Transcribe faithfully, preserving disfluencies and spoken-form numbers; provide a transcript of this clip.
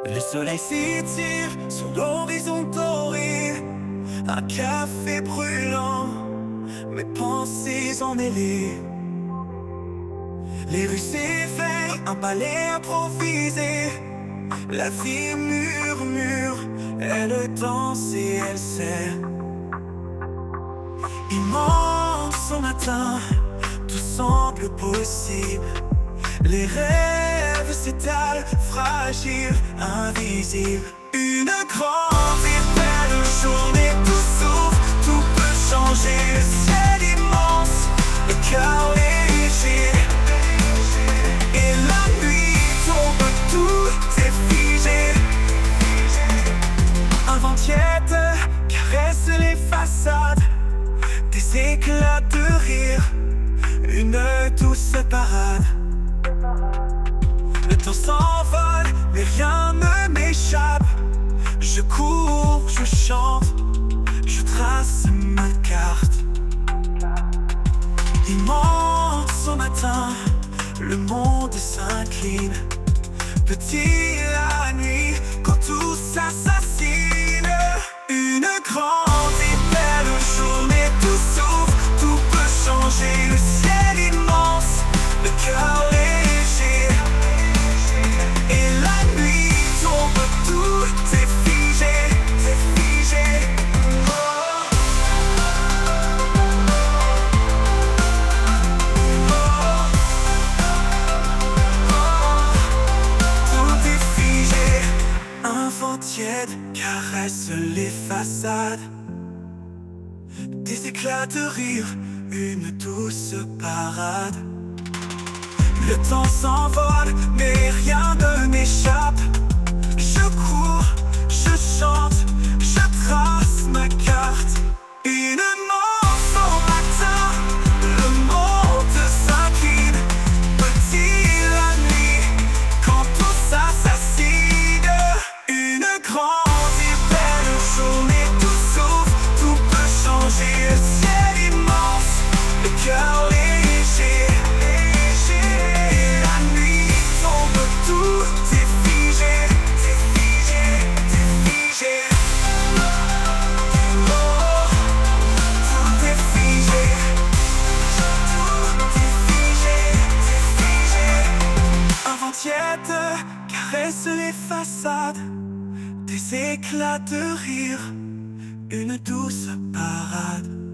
Le soleil s'étire sur l'horizon doré. Un café brûlant, mes pensées emmêlées. Les rues s'éveillent, un palais improvisé. La vie murmure, elle danse et elle sait. Immense au matin, tout semble possible. Les rêves s'étalent, fragiles, invisibles. Une grande et belle journée, tout s'ouvre, tout peut changer. Le ciel immense, le cœur léger. Et la nuit tombe, tout est figé. Un vent tiède caresse les façades. Des éclats de rire, une douce parade. Le temps s'envole, mais rien ne m'échappe. Je cours, je chante, je trace ma carte. Immense au matin, le monde s'incline. Petit la nuit, quand tout s'assassine. Une grande et belle journée, tout s'ouvre, tout peut changer. Le ciel immense, le cœur léger. Et la nuit tombe, tout est figé, c'est figé. Oh. Oh. Oh. Tout est figé. Un vent tiède caresse les façades. Des éclats de rire, une douce parade. Le temps s'envole, mais rien ne m'échappe. Je cours, je chante, je trace ma carte. Une immense au matin, le monde s'incline. Petit la nuit, quand tout s'assassine. Une grande et belle journée, tout s'ouvre, tout peut changer. Le ciel immense, le cœur léger. La nuit tombe, tout est figé, c'est figé, c'est figé. Oh, tout est figé, tout est figé, c'est figé. Un vent tiède caresse les façades. Des éclats de rire, une douce parade.